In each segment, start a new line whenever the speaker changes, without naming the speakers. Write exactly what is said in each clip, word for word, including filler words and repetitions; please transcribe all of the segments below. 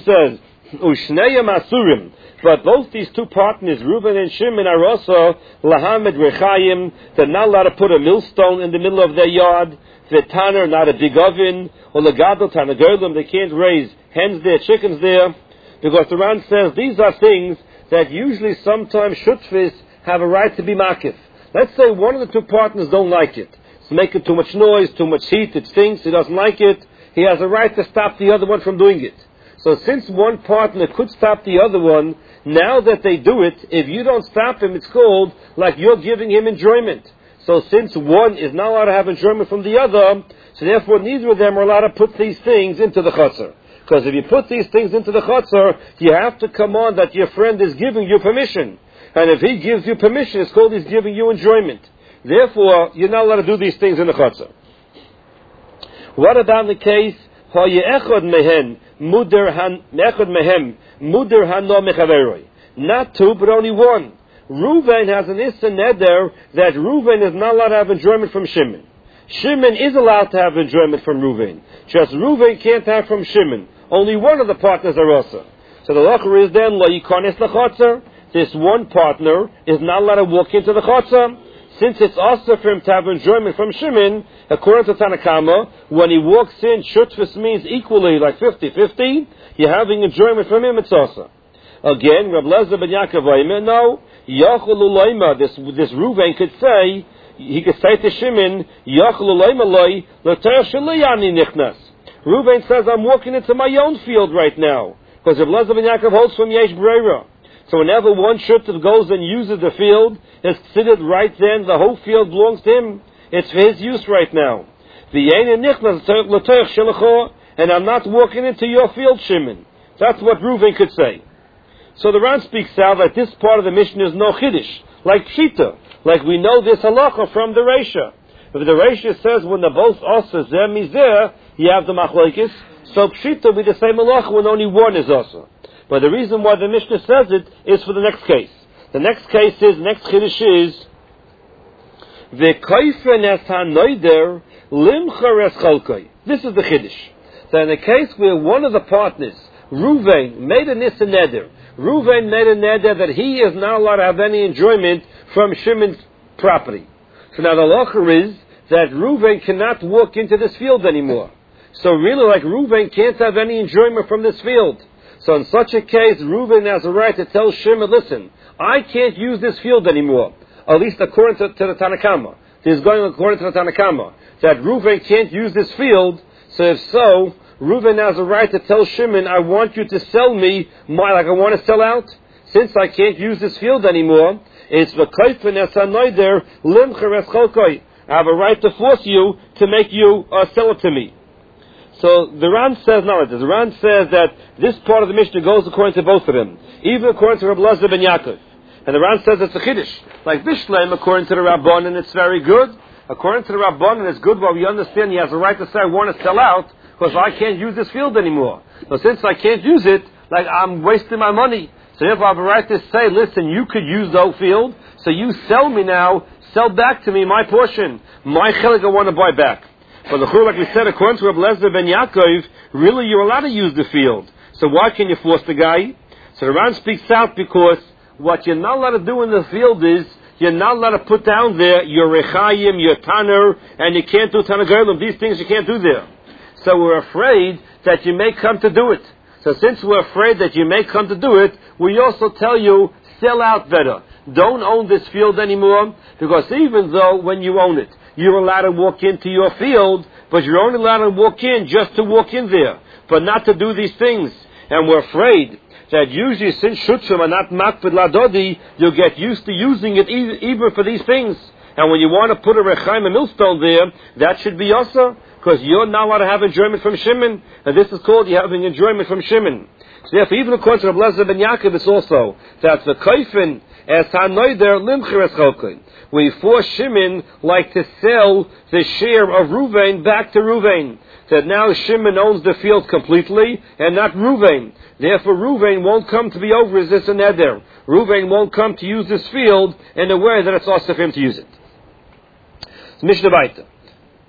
says, Ushneim Asurim, but both these two partners, Reuven and Shimon, are also Lahamed Rechayim. They're not allowed to put a millstone in the middle of their yard. V'taner, not a big oven. Or Legadol Tanagolim, they can't raise hens there, chickens there. Because the Ran says these are things that usually sometimes shutfis have a right to be makif. Let's say one of the two partners don't like it. It's making too much noise, too much heat, it stinks, he doesn't like it. He has a right to stop the other one from doing it. So since one partner could stop the other one, now that they do it, if you don't stop him, it's called like you're giving him enjoyment. So since one is not allowed to have enjoyment from the other, so therefore neither of them are allowed to put these things into the chutzner. Because if you put these things into the chutzner, you have to come on that your friend is giving you permission. And if he gives you permission, it's called he's giving you enjoyment. Therefore, you're not allowed to do these things in the chutzner. What about the case, Echad mehen, muder han, echad mehem, muder hano mechaveroi. Not two, but only one. Reuven has an issa neder that Reuven is not allowed to have enjoyment from Shimon. Shimon is allowed to have enjoyment from Reuven. Just Reuven can't have from Shimon. Only one of the partners are also. So the lacher is then, lo yikones l'chotzer. This one partner is not allowed to walk into the chotzer. Since it's also for him to have enjoyment from Shimon, according to Tanakama, when he walks in, shutfus means equally, like fifty-fifty, you're having enjoyment from him, it's also. Again, Reb Lezer ben Yaakov, no, Yachol Ulayma, this, this Reuven could say, he could say to Shimon, Yachol Ulayma loy, l'ter shaliyani nichnas. Reuven says, I'm walking into my own field right now, because Reb Lezer ben Yaakov holds from Yesh Breira. So whenever one shutf goes and uses the field, it's considered right then, the whole field belongs to him. It's for his use right now. And I'm not walking into your field, Shimon. That's what Reuven could say. So the Ran speaks out that this part of the mission is no chiddush, like pshita, like we know this halacha from the Reisha. If the Reisha says when the both also zeh mizeh, you have the machlokes, so pshita will be the same halacha when only one is also. But the reason why the Mishnah says it is for the next case. The next case is, next chiddush is, V'koifen es hanoider limcher es chalkoi. This is the chiddush. So in the case where one of the partners, Reuven, made a nissa neder, Reuven made a neder that he is not allowed to have any enjoyment from Shimon's property. So now the locher is that Reuven cannot walk into this field anymore. So really, like Reuven can't have any enjoyment from this field. So in such a case, Reuven has a right to tell Shimon, listen, I can't use this field anymore. At least according to, to the Tanakama. This is going according to the Tanakama. That Reuven can't use this field. So if so, Reuven has a right to tell Shimon, I want you to sell me my, like I want to sell out. Since I can't use this field anymore, it's v'koifen es hanoider limcher es chalkoi. I have a right to force you to make you uh, sell it to me. So the Ran says, no, the Ran says that this part of the Mishnah goes according to both of them, even according to Reb Lezer ben Yaakov. And the Ran says it's a chiddush. Like Bishleim, according to the Rabbanan, it's very good. According to the Rabbanan, it's good, but we understand he has a right to say, I want to sell out, because I can't use this field anymore. So since I can't use it, like I'm wasting my money. So therefore I have a right to say, listen, you could use the whole field, so you sell me now, sell back to me my portion. My chelik I want to buy back. But the chur, like we said, according to Reb Lezer ben Yaakov, really you're allowed to use the field. So why can you force the guy? So the Ran speaks out because what you're not allowed to do in the field is, you're not allowed to put down there your rechayim, your tanner, and you can't do tanagolim. These things you can't do there. So we're afraid that you may come to do it. So since we're afraid that you may come to do it, we also tell you, sell out better. Don't own this field anymore, because even though when you own it, you're allowed to walk into your field, but you're only allowed to walk in just to walk in there, but not to do these things. And we're afraid that usually since shutzim are not makpid ladodi, you'll get used to using it even for these things. And when you want to put a rechaim, a millstone there, that should be also, because you're not allowed to have enjoyment from Shimon, and this is called you having enjoyment from Shimon. So therefore, even according to Reb Lezer ben Yaakov, it's also that the koifen as hanoider limcher es chalkoi. We force Shimon like to sell the share of Reuven back to Reuven. That now Shimon owns the field completely and not Reuven. Therefore Reuven won't come to be over as this and that there. Reuven won't come to use this field in a way that it's also for him to use it. It's Mishnah Baita.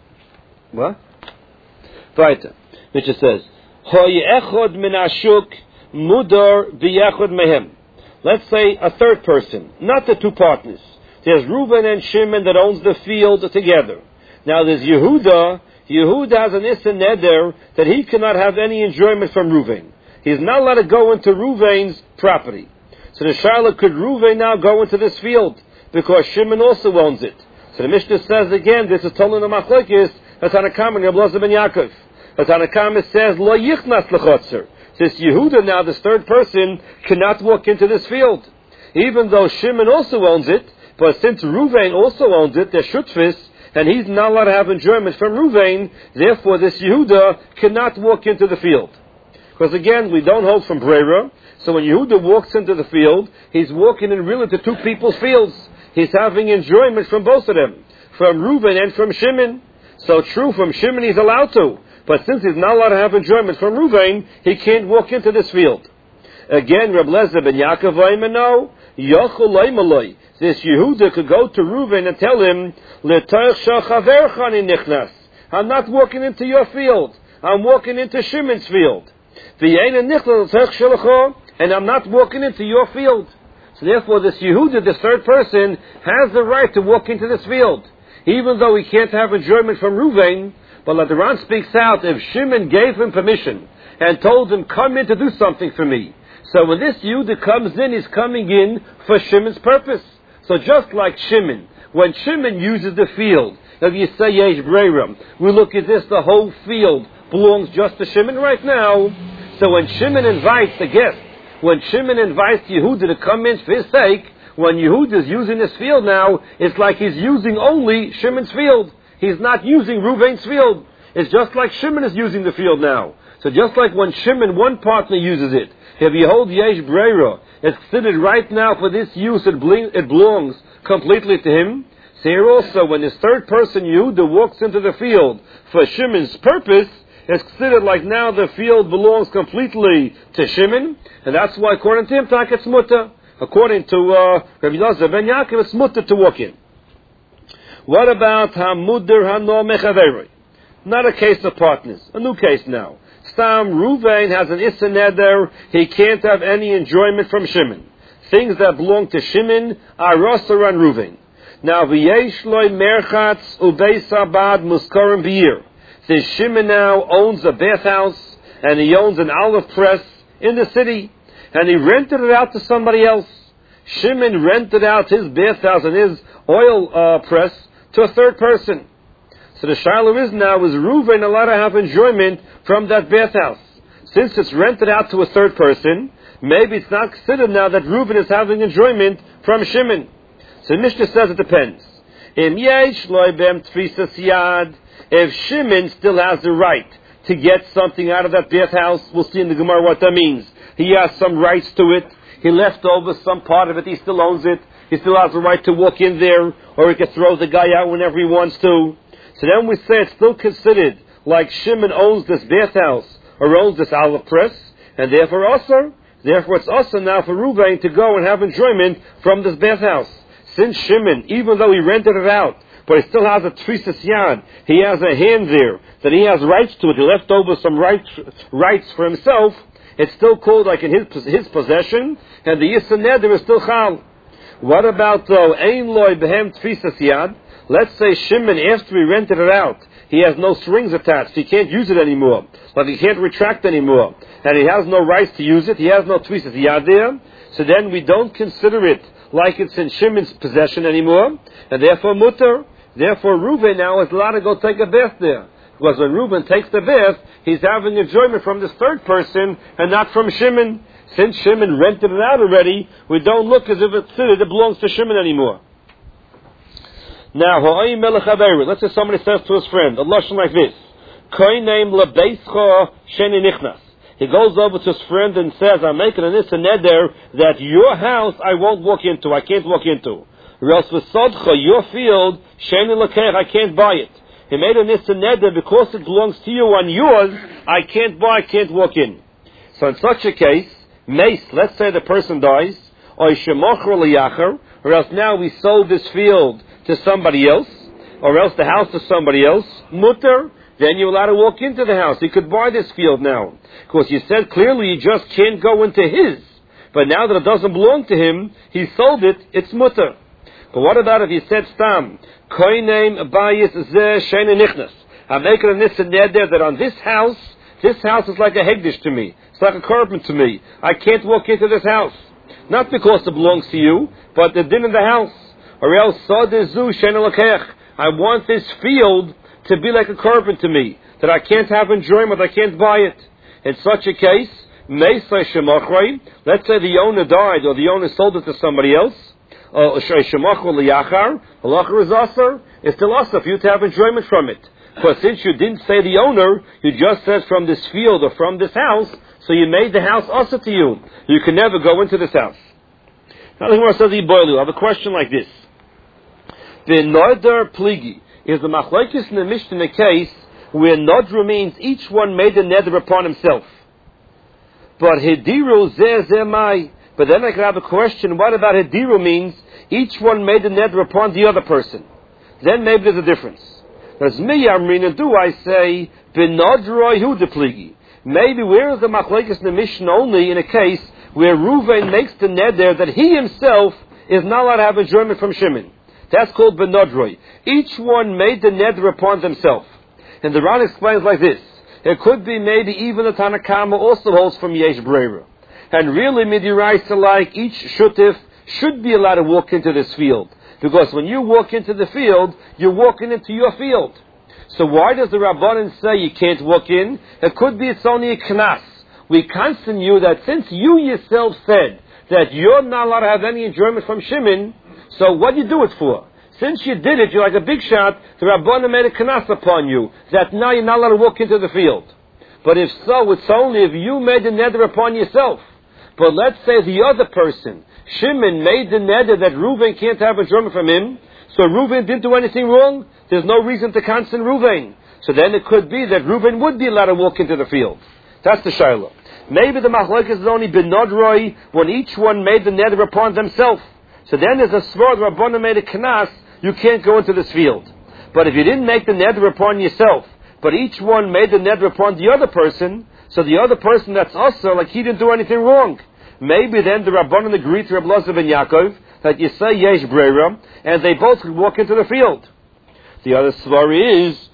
What? Baita. Mishnah says, Hoy echod min ashuk mudar biyachud mehem. Let's say a third person, not the two partners. There's Reuven and Shimon that owns the field together. Now there's Yehuda. Yehuda has an Issa Neder that he cannot have any enjoyment from Reuven. He's not allowed to go into Reuven's property. So the Shaila, could Reuven now go into this field? Because Shimon also owns it. So the Mishnah says again, this is told in the Machlokes, that's on a common, Reb Elazar ben Yaakov. That's on a common, says, Lo yichnas l'chotzer. Says Yehuda now, this third person, cannot walk into this field. Even though Shimon also owns it, but since Reuven also owns it, they're shutfis, and he's not allowed to have enjoyment from Reuven, therefore this Yehuda cannot walk into the field. Because again, we don't hold from Brera, so when Yehuda walks into the field, he's walking in really to two people's fields. He's having enjoyment from both of them, from Reuven and from Shimon. So true, from Shimon he's allowed to, but since he's not allowed to have enjoyment from Reuven, he can't walk into this field. Again, Reb Elazar ben Yaakov Oimeno, Yochel Leimaloi. This Yehuda could go to Reuven and tell him, I'm not walking into your field. I'm walking into Shimon's field. And I'm not walking into your field. So therefore, this Yehuda, this third person, has the right to walk into this field. Even though he can't have enjoyment from Reuven, but Ladaran speaks out, if Shimon gave him permission and told him, come in to do something for me. So when this Yehuda comes in, he's coming in for Shimon's purpose. So just like Shimon, when Shimon uses the field, if you say Yesh Breira, we look at this, the whole field belongs just to Shimon right now. So when Shimon invites the guest, when Shimon invites Yehuda to come in for his sake, when Yehuda is using this field now, it's like he's using only Shimon's field. He's not using Reuven's field. It's just like Shimon is using the field now. So just like when Shimon, one partner uses it, if you hold Yesh Breira, it's considered right now for this use, it, bling, it belongs completely to him. So here also, when this third person, Yehuda, walks into the field for Shimon's purpose, it's considered like now the field belongs completely to Shimon, and that's why according to him, tak it's mutter. According to uh, Rabbi Elazar ben Yaakov, it's mutter to walk in. What about Hamudir Hano Mechaveri? Not a case of partners, a new case now. Stam Reuven has an Issa Neder, he can't have any enjoyment from Shimon. Things that belong to Shimon are Rosser and Reuven. Now, V'yesh loy merchatz ubeis abad muskarim b'yir. This Shimon now owns a bathhouse, and he owns an olive press in the city, and he rented it out to somebody else. Shimon rented out his bathhouse and his oil uh, press to a third person. So the shaila is now, is Reuven allowed to have enjoyment from that bathhouse? Since it's rented out to a third person, maybe it's not considered now that Reuven is having enjoyment from Shimon. So Mishnah says it depends. Im yesh loy bem tfisas yad. If Shimon still has the right to get something out of that bathhouse, we'll see in the Gemara what that means. He has some rights to it. He left over some part of it. He still owns it. He still has the right to walk in there, or he can throw the guy out whenever he wants to. So then we say it's still considered like Shimon owns this bathhouse or owns this olive press, and therefore also, therefore it's also now for Reuven to go and have enjoyment from this bathhouse. Since Shimon, even though he rented it out, but he still has a tfisas yad, he has a hand there, that he has rights to it, he left over some rights, rights for himself, it's still called like in his, his possession, and the Yissa Neder is still chal. What about though, ein loy behem tfisas yad? Let's say Shimon, after he rented it out, he has no strings attached, he can't use it anymore, but he can't retract anymore, and he has no rights to use it, he has no tfisas yad there, so then we don't consider it like it's in Shimon's possession anymore, and therefore mutter. Therefore Reuven now is allowed to go take a bath there. Because when Reuven takes the bath, he's having enjoyment from this third person and not from Shimon. Since Shimon rented it out already, we don't look as if it's it belongs to Shimon anymore. Now, let's say somebody says to his friend, a lashon like this, he goes over to his friend and says, I'm making an issa neder that your house I won't walk into, I can't walk into. Your field, I can't buy it. He made an issa neder because it belongs to you and yours, I can't buy, I can't walk in. So in such a case, mace, let's say the person dies, or else now we sold this field to somebody else, or else the house to somebody else, mutter, then you're allowed to walk into the house. You could buy this field now. Because you said clearly you just can't go into his. But now that it doesn't belong to him, he sold it, it's mutter. But what about if you said stam, koinem bayis zeh shein nichnas? I'm making a nissa neder that on this house, this house is like a hegdish to me. It's like a korban to me. I can't walk into this house. Not because it belongs to you, but the din in the house. Or else, sadezu shein lakech. I want this field to be like a korban to me, that I can't have enjoyment, I can't buy it. In such a case, let's say the owner died or the owner sold it to somebody else, it's still asr for you to have enjoyment from it. But since you didn't say the owner, you just said from this field or from this house, so you made the house asr to you. You can never go into this house. Now the Gemara says, I have a question like this. The Nodar Pligi is the machlokes in the Mishnah in a case where Nodra means each one made a neder upon himself. But Hediru zeh zeh mai. But then I could have a question, what about Hediru means each one made a neder upon the other person? Then maybe there's a difference. As me Amrina do I say, Benodroi hu de pligi. Maybe where is the machlokes in the Mishnah only in a case where Reuven makes the neder that he himself is not allowed to have enjoyment from Shimon. That's called Benodroi. Each one made the neder upon themselves. And the Ran explains like this. It could be maybe even the Tanakama also holds from Yesh Breira. And really, midiraisa like each shutif should be allowed to walk into this field. Because when you walk into the field, you're walking into your field. So why does the Rabbanan say you can't walk in? It could be it's only a knas. We counsel you that since you yourself said that you're not allowed to have any enjoyment from Shimon, so what do you do it for? Since you did it, you're like a big shot, the Rabbanan made a knas upon you, that now you're not allowed to walk into the field. But if so, it's only if you made the neder upon yourself. But let's say the other person, Shimon, made the neder that Reuven can't have enjoyment from him, so Reuven didn't do anything wrong, there's no reason to cancel Reuven. So then it could be that Reuven would be allowed to walk into the field. That's the shayla. Maybe the machlokes is only benodroi when each one made the neder upon themselves. So then there's a svor, the Rabbanan made a knas, you can't go into this field. But if you didn't make the neder upon yourself, but each one made the neder upon the other person, so the other person that's also like he didn't do anything wrong. Maybe then the Rabbanan agreed to Reb Elazar ben Yaakov that you say yesh breira, and they both could walk into the field. The other svara is,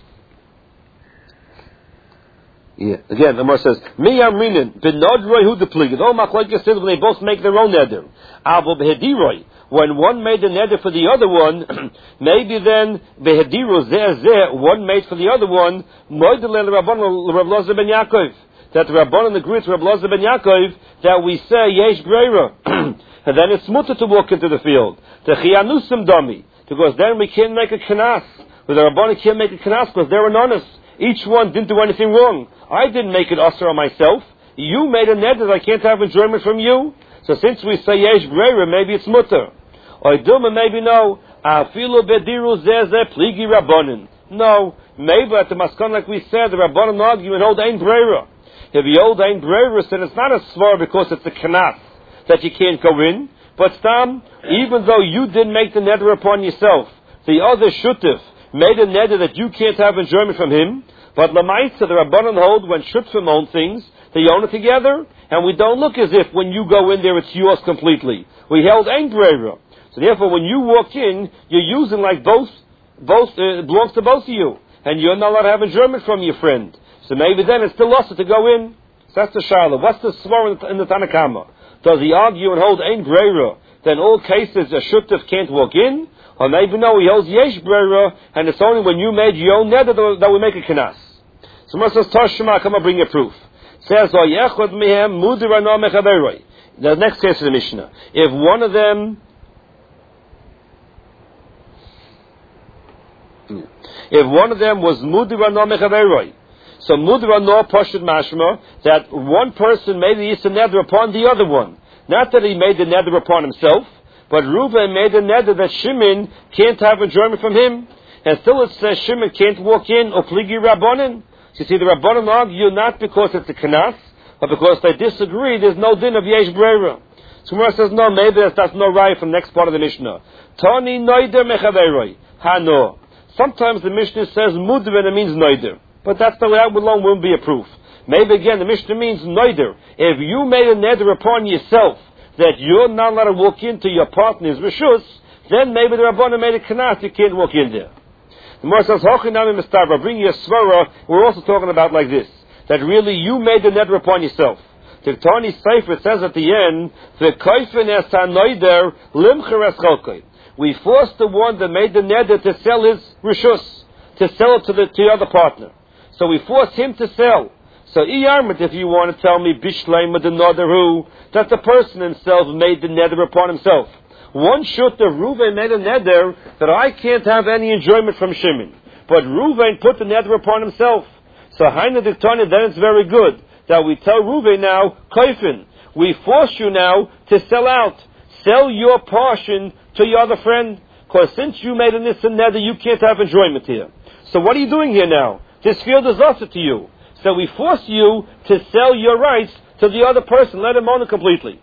yeah, again, the Gemara says, Mi Amrinin, benodroi hu depligid. All machlokes says when they both make their own neder. Avo behediroi. When one made a neder for the other one, maybe then behediru zeh zeh, one made for the other one, moidele Rabbanan Reb Elazar ben Yaakov. That the Rabbanan agrees with Reb Elazar ben Yaakov that we say yesh breira, and then it's mutter to walk into the field. The chiyanusim dami, because then we can't make a knas. But the Rabbanan can't make a knas because they're anonymous. Each one didn't do anything wrong. I didn't make it asr on myself. You made a neder that I can't have enjoyment from you. So since we say yesh breira, maybe it's mutter. Or duma, maybe no. Afilu bediru zeh zeh pligi Rabbanan. No, maybe at the maskon like we said, the Rabbanan argue and hold ein breira. If the old ain't breira, then it's not a svar because it's a knas that you can't go in. But Stam, even though you didn't make the neder upon yourself, the other shutif made a neder that you can't have enjoyment from him. But Lamaitza, the Rabbanan hold when shutifim own things, they own it together, and we don't look as if when you go in there it's yours completely. We held ain't breira. So therefore, when you walk in, you're using like both, both uh, it belongs to both of you, and you're not allowed to have enjoyment from your friend. So maybe then it's still lost to go in. So that's the Shiloh. What's the svar in the, in the Tanakama? Does he argue and hold ein breira? Then all cases a shutif can't walk in? Or maybe no, he holds yesh breira, and it's only when you made your own neder that, that we make a knas. So Moshe says, Toshma, come and bring a proof. Says, Oyechod mihem mudir ano mechaberoi. The next case is the Mishnah. If one of them, if one of them was mudir ano mechaberoi, so mudra no pashut mashma that one person made the yisra neder upon the other one. Not that he made the neder upon himself, but Reuven made the neder that Shimon can't have enjoyment from him. And still it says Shimon can't walk in or pligi Rabbanan. So you see, the Rabbanan argue not because it's a knas, but because they disagree. There's no din of yesh breira. So Gemara says no, maybe that's, that's no right from the next part of the Mishnah. Tani noider mechaveroi. Ha no. Sometimes the Mishnah says mudra and it means noider. But that's the way that alone wouldn't be a proof. Maybe again, the Mishnah means neither. If you made a neder upon yourself that you're not allowed to walk into your partner's rishus, then maybe the Rabbanan made a knas, you can't walk in there. The Gemara says, Hochinami Mistava, bring your svara. We're also talking about like this, that really you made the neder upon yourself. The Tani Sefer says at the end, the Koifen es hanoider limcher es cholkoi. We forced the one that made the neder to sell his rishus, to sell it to the, to the other partner. So we forced him to sell. So iyarmit, if you want to tell me bishleima the nadaru, that the person himself made the neder upon himself. One shooter, Reuven made a neder that I can't have any enjoyment from Shimon. But Reuven put the neder upon himself. So Haina Diktani, then it's very good that we tell Reuven now, Koifin, we force you now to sell out. Sell your portion to your other friend. Because since you made a nissa neder, you can't have enjoyment here. So what are you doing here now? This field is also to you. So we force you to sell your rights to the other person. Let him own it completely.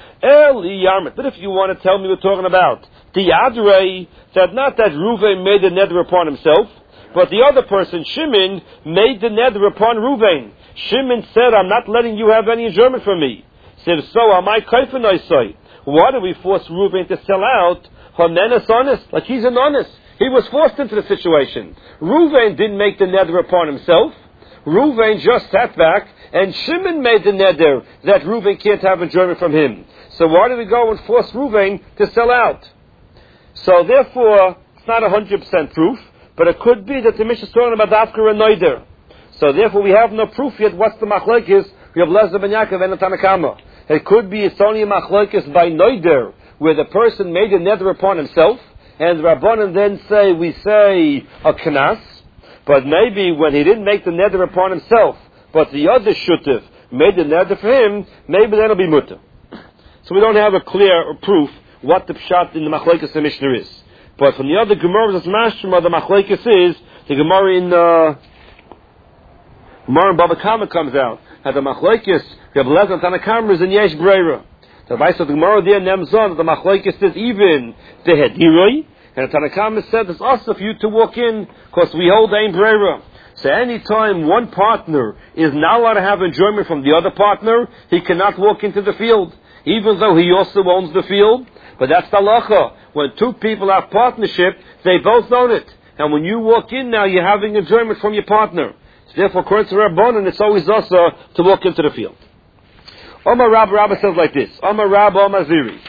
Eli Yarmit. But if you want to tell me we're talking about the Adrei, that not that Reuven made the neder upon himself, but the other person, Shimon, made the neder upon Reuven. Shimon said, I'm not letting you have any enjoyment from me. Said, so am I kaifin oisai? Why do we force Reuven to sell out? Hamenes honest, like he's an honest. He was forced into the situation. Reuven didn't make the neder upon himself. Reuven just sat back, and Shimon made the neder that Reuven can't have enjoyment from him. So why do we go and force Reuven to sell out? So therefore, it's not one hundred percent proof, but it could be that the Mishnah is talking about Dafka and Noider. So therefore we have no proof yet what's the machlokes. We have Lezer ben Yaakov and Tanna Kama. It could be it's only a machlokes by Noider, where the person made a neder upon himself, and the Rabbanan then say, we say a knas, but maybe when he didn't make the neder upon himself, but the other shutiv made the neder for him, maybe that'll be mutter. So we don't have a clear proof what the pshat in the machlokes the Mishnah is. But from the other Gemara that's mashma, the machlokes is, the Gemara in, uh, Gemara in Baba Kama comes out, that the machlokes, Reb Lezer and Tanna Kama is in Yesh Breira. The advice of the Gemara there, Nemzon, the machlokes is even the Hediroi, and the Tanna Kama said it's also for you to walk in, because we hold Ein Breira. So any time one partner is not allowed to have enjoyment from the other partner, he cannot walk into the field, even though he also owns the field. But that's the halacha. When two people have partnership, they both own it. And when you walk in now, you're having enjoyment from your partner. So therefore, according to Rabbanan, it's always also to walk into the field. Omar Rabba Rabba says like this. Omar Rabba Omar Ziri.